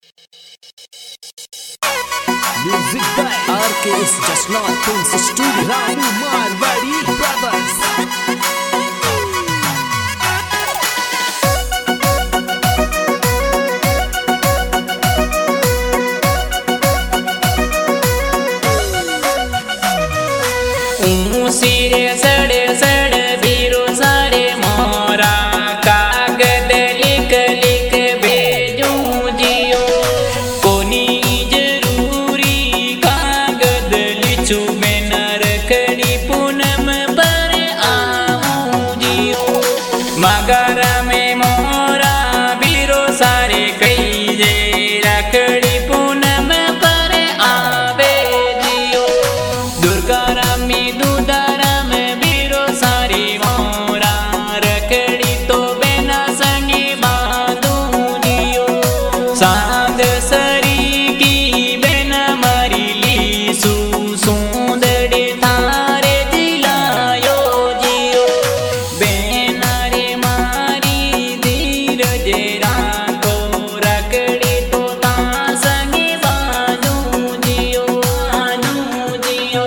Music by RKS Jasna Films Studio Ramu Marwadi Brothers. सिरे सड़ सड़ बीरो सारे मोरा कागद लिख लिख भेजूं जियो कोनी जरूरी कागद लिचू में न रखड़ी पूनम पर आऊं जियो मगरा में मोरा बीरो सारे कई जे रखड़ी पूनम पर आवे जियो दुर्गा रामी साध सरी की बेन मारी लीसू सुंदर थारे दिलायो जियो बेना रे मारी धीरज राखो रखड़ी तो ता संगे बानू जियो आनू जियो।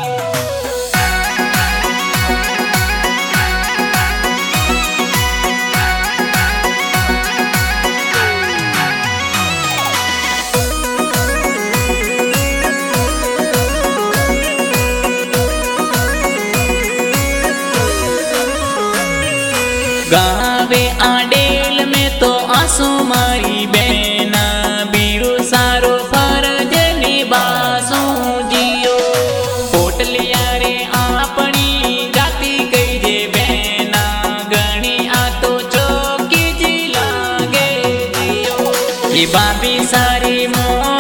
गावे आडेल में तो आंसू मारी बेना बीरू सारो फरज निभासूं जियो पोटलिया रे आपनी जाती कई जे बेना गणी आ तो चौकी जी लागे जियो ये बाबी सारी मो